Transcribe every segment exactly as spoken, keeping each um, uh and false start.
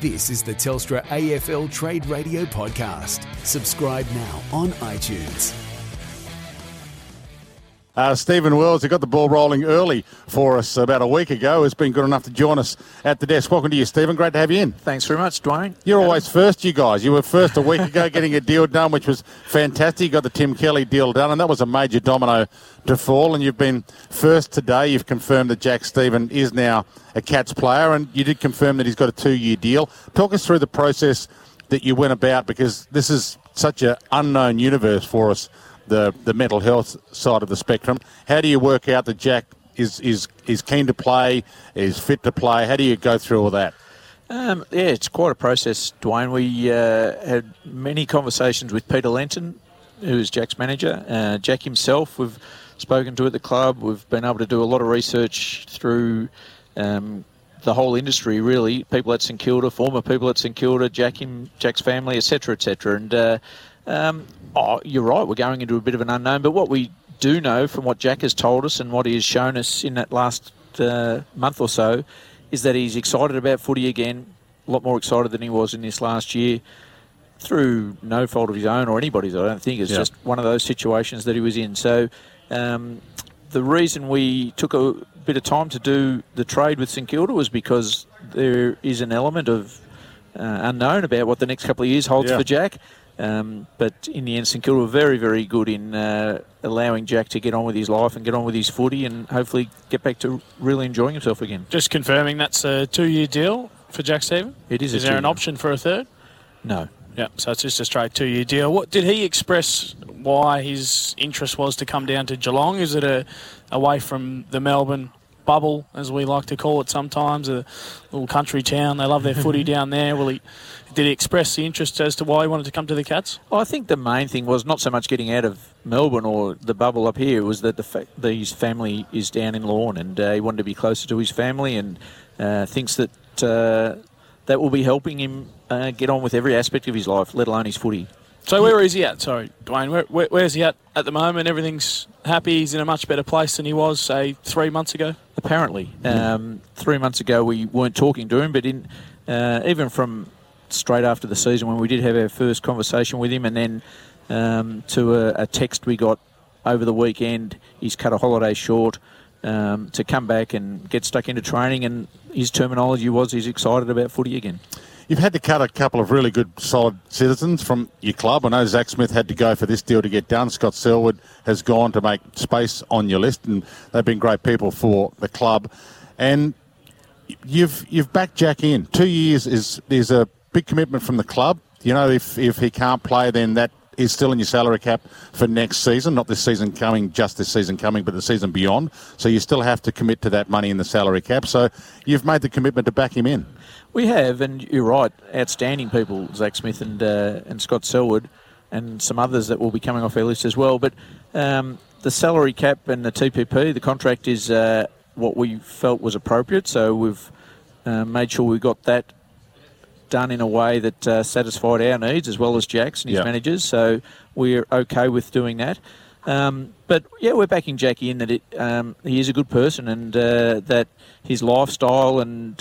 This is the Telstra A F L Trade Radio Podcast. Subscribe now on iTunes. Uh, Stephen Wells, who got the ball rolling early for us about a week ago, has been good enough to join us at the desk. Welcome to you, Stephen. Great to have you in. Thanks very much, Dwayne. You're always first, you guys. You were first a week ago getting a deal done, which was fantastic. You got the Tim Kelly deal done, and that was a major domino to fall. And you've been first today. You've confirmed that Jack Steven is now a Cats player, and you did confirm that he's got a two-year deal. Talk us through the process that you went about, because this is such an unknown universe for us, the the mental health side of the spectrum. How do you work out that Jack is is, is keen to play, is fit to play? How do you go through all that? Um, yeah, it's quite a process, Dwayne. We uh, had many conversations with Peter Lenton, who is Jack's manager. Uh, Jack himself, we've spoken to at the club. We've been able to do a lot of research through um, the whole industry, really. People at St Kilda, former people at St Kilda, Jack, him, Jack's family, et cetera, et cetera. And uh, um, oh, you're right, we're going into a bit of an unknown. But what we do know from what Jack has told us and what he has shown us in that last uh, month or so is that he's excited about footy again, a lot more excited than he was in this last year, through no fault of his own or anybody's, I don't think. It's yeah. just one of those situations that he was in. So um, the reason we took a bit of time to do the trade with St Kilda was because there is an element of uh, unknown about what the next couple of years holds yeah. for Jack. Um, but in the end, St Kilda were very, very good in uh, allowing Jack to get on with his life and get on with his footy and hopefully get back to really enjoying himself again. Just confirming, that's a two-year deal for Jack Steven? It is. Is there an option for a third? No. Yeah, so it's just a straight two-year deal. What did he express why his interest was to come down to Geelong? Is it a away from the Melbourne bubble, as we like to call it sometimes, a little country town? They love their footy down there. Will he? Did he express the interest as to why he wanted to come to the Cats? Well, I think the main thing was not so much getting out of Melbourne or the bubble up here. It was that the fa- that his family is down in Lorne, and uh, he wanted to be closer to his family, and uh, thinks that uh, that will be helping him uh, get on with every aspect of his life, let alone his footy. So where is he at? Sorry, Dwayne. Where, where, where's he at at the moment? Everything's happy. He's in a much better place than he was, say, three months ago? Apparently. Um, three months ago we weren't talking to him, but in uh, even from straight after the season when we did have our first conversation with him, and then um, to a, a text we got over the weekend, he's cut a holiday short um, to come back and get stuck into training, and his terminology was he's excited about footy again. You've had to cut a couple of really good, solid citizens from your club. I know Zach Smith had to go for this deal to get done. Scott Selwood has gone to make space on your list, and they've been great people for the club. And you've you've backed Jack in. Two years is is a big commitment from the club. You know, if if he can't play, then that is still in your salary cap for next season, not this season coming, just this season coming, but the season beyond. So you still have to commit to that money in the salary cap. So you've made the commitment to back him in. We have, and you're right, outstanding people, Zach Smith and uh, and Scott Selwood, and some others that will be coming off our list as well. But um, the salary cap and the T P P, the contract is uh, what we felt was appropriate. So we've uh, made sure we got that done in a way that uh, satisfied our needs as well as Jack's and his yep. managers. So we're okay with doing that. Um, but, yeah, we're backing Jackie in that it, um, he is a good person, and uh, that his lifestyle and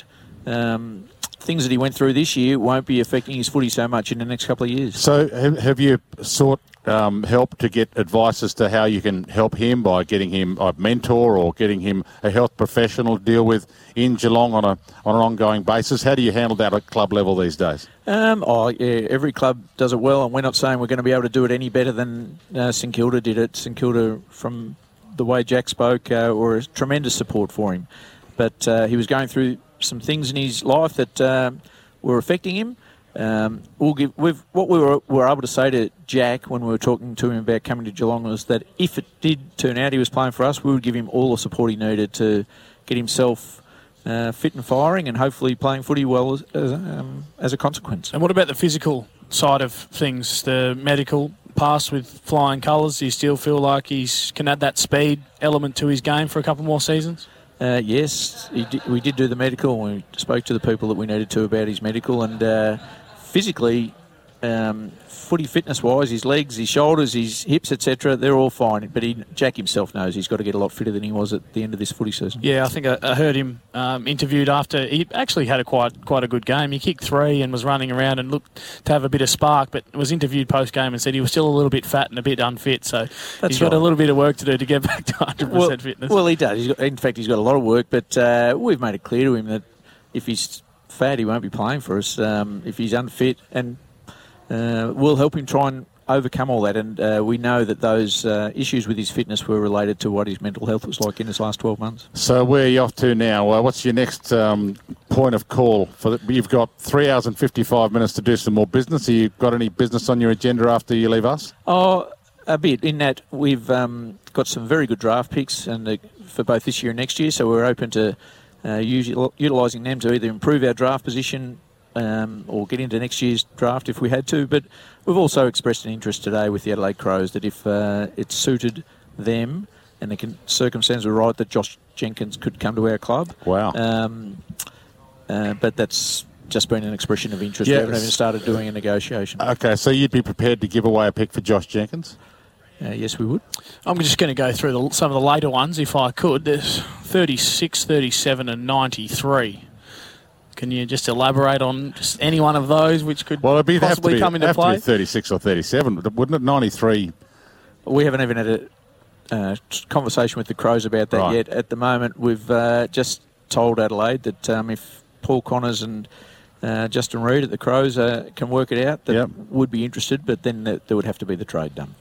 um, things that he went through this year won't be affecting his footy so much in the next couple of years. So have you sought um, help to get advice as to how you can help him by getting him a mentor or getting him a health professional to deal with in Geelong on a on an ongoing basis? How do you handle that at club level these days? Um, oh, yeah, every club does it well, and we're not saying we're going to be able to do it any better than uh, St Kilda did it. St Kilda, from the way Jack spoke, uh, were a tremendous support for him. But uh, he was going through some things in his life that um, were affecting him. Um, we'll give, we've, what we were, were able to say to Jack when we were talking to him about coming to Geelong was that if it did turn out he was playing for us, we would give him all the support he needed to get himself uh, fit and firing and hopefully playing footy well as, as, um, as a consequence. And what about the physical side of things, the medical pass with flying colours? Do you still feel like he can add that speed element to his game for a couple more seasons? Uh, yes, he did, we did do the medical. We spoke to the people that we needed to about his medical, and uh, physically um, footy fitness-wise, his legs, his shoulders, his hips, et cetera, they're all fine. But he, Jack himself knows he's got to get a lot fitter than he was at the end of this footy season. Yeah, I think I, I heard him um, interviewed after. He actually had a quite quite a good game. He kicked three and was running around and looked to have a bit of spark, but was interviewed post-game and said he was still a little bit fat and a bit unfit. So That's he's got right. a little bit of work to do to get back to one hundred percent well, fitness. Well, he does. He's got, in fact, he's got a lot of work, but uh, we've made it clear to him that if he's fat, he won't be playing for us. Um, if he's unfit, and uh, we'll help him try and overcome all that. And uh, we know that those uh, issues with his fitness were related to what his mental health was like in his last twelve months. So where are you off to now? Uh, what's your next um, point of call? For the, you've got three hours and fifty-five minutes to do some more business. Have you got any business on your agenda after you leave us? Oh, a bit. In that we've um, got some very good draft picks and uh, for both this year and next year, so we're open to uh, utilising them to either improve our draft position Um, or get into next year's draft if we had to. But we've also expressed an interest today with the Adelaide Crows that if uh, it suited them and the con- circumstances were right, that Josh Jenkins could come to our club. Wow. Um, uh, but that's just been an expression of interest. Yes. We haven't even started doing a negotiation. Okay, so you'd be prepared to give away a pick for Josh Jenkins? Uh, yes, we would. I'm just going to go through the, some of the later ones if I could. There's thirty-six, thirty-seven and ninety-three. Can you just elaborate on just any one of those which could well, it'd be, possibly have to be, come into have play? To be thirty-six or thirty-seven, wouldn't it? ninety-three. We haven't even had a uh, conversation with the Crows about that Right. yet. At the moment, we've uh, just told Adelaide that um, if Paul Connors and uh, Justin Reid at the Crows uh, can work it out, that Yep. would be interested, but then there would have to be the trade done.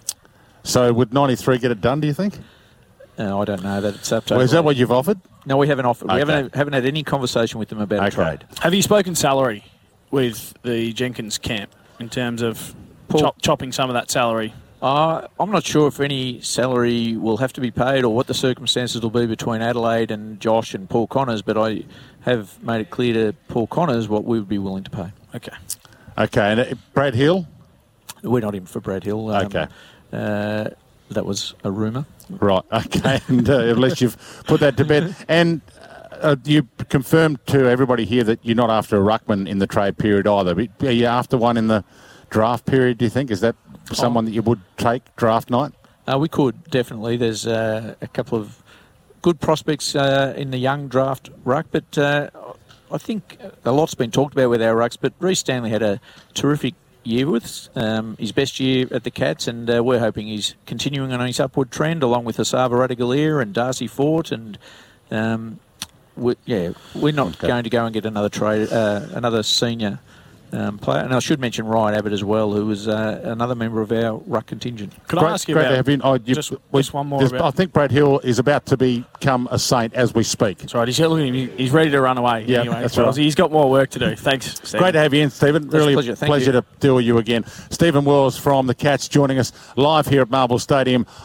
So would ninety-three get it done, do you think? Uh, I don't know. That it's up to. Well, is that what you've offered? No, we haven't offered. Okay. We haven't haven't had any conversation with them about Okay. a trade. Have you spoken salary with the Jenkins camp in terms of Paul- chop, chopping some of that salary? Uh, I'm not sure if any salary will have to be paid or what the circumstances will be between Adelaide and Josh and Paul Connors, but I have made it clear to Paul Connors what we would be willing to pay. Okay. Okay, and uh, Brad Hill? We're not in for Brad Hill. Um, Okay. Uh, that was a rumour. Right, okay, and uh, at least you've put that to bed. And uh, you confirmed to everybody here that you're not after a ruckman in the trade period either. Are you after one in the draft period, do you think? Is that someone that you would take draft night? Uh, we could, definitely. There's uh, a couple of good prospects uh, in the young draft ruck, but uh, I think a lot's been talked about with our rucks, but Reece Stanley had a terrific year with us, um, his best year at the Cats, and uh, we're hoping he's continuing on his upward trend, along with Asava Radagalier and Darcy Fort, and um, we, yeah, we're not Okay. going to go and get another trade, uh, another senior um, player. And I should mention Ryan Abbott as well, who was uh, another member of our ruck contingent. Could Great- I ask you great to about have you- oh, you- just, we- just one more there's- about... I think Brad Hill is about to become a saint as we speak. That's right. He's, look at him, he's ready to run away. Yeah, anyway, that's so right. He's got more work to do. Thanks, Steve. Great to have you in, Stephen. That's a Really pleasure. Thank you. to deal with you again. Stephen Wells from the Cats joining us live here at Marble Stadium